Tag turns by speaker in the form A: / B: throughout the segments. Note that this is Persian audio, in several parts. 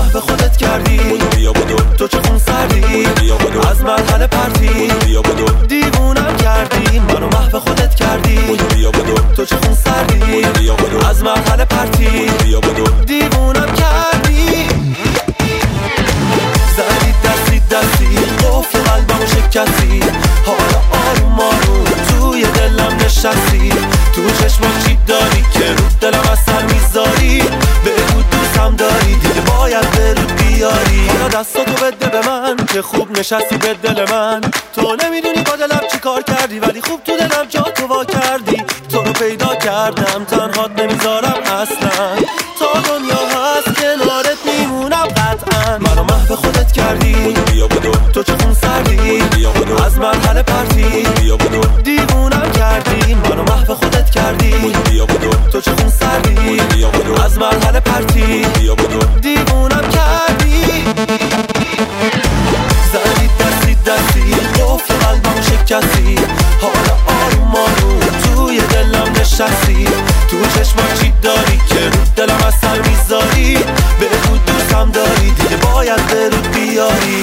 A: محو خودت کردی. بیا بدو تو چه خون سردی. بیا بدو از مرحله پرتی. بیا بدو دیوونم کردی. منو محو خودت کردی. بیا بدو تو چه خون سردی. بیا بدو از مرحله پرتی. بیا بدو دیوونم کردی. زدی دستی دستی قفل قلبمو شکستی. حالا آروم آروم توی دلم نشستی. تو چشمات چی داری که رو دلم از سر میذاری. بگو دوستم داری دیگه باید برود بیاری. حالا دستاتو بده به من که خوب نشستی به دل من. تو نمیدونی با دلم چی کار کردی ولی خوب تو دلم جا تو وا کردی. تو رو پیدا کردم تنهات نمیذارم اصلا. تا دنیا هست کنارت میمونم قطعا. منو محو خودت کردی. بیا بدو تو چه خون سردی. بیا بدو از مرحله پرتی. بیا بدو دیوونم کردی. منو محو خودت کردی. بیا بدو تو چه خون سردی. بیا بدو از مرحله پرتی. بیا بدو دیوونم کردی. زدی دستی دستی قفل قلبمو شکستی. حالا آروم آروم توی دلم نشستی. تو چشمات چی داری که رو دلم از سر میذاری. بگو دوستم داری دیگه باید برود بیاری.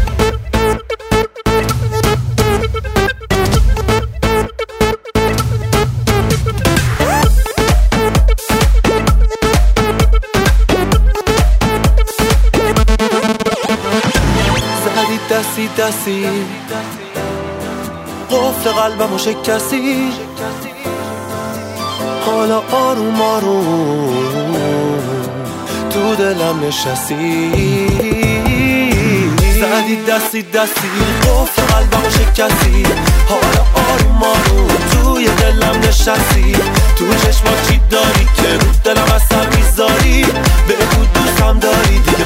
A: زدی دستی دستی قفل قلبمو شکستی. حالا آروم آروم تو دلم نشستی. زدی دستی دستی قفل قلبمو شکستی. حالا آروم آروم توی دلم نشستی. تو چشمات چی داری که رو دلم از سر میذاری. بگو دوستم داری دیگه